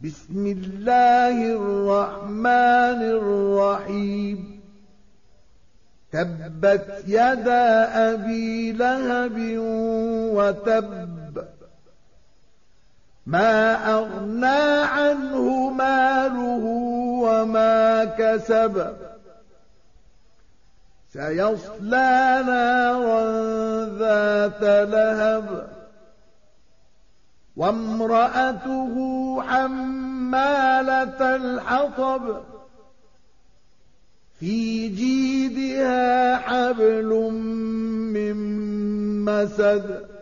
بسم الله الرحمن الرحيم تبت يدا أبي لهب وتب ما أغنى عنه ماله وما كسب سيصلى نارا ذات لهب وامرأته حمالة الحطب في جيدها حبل من مسد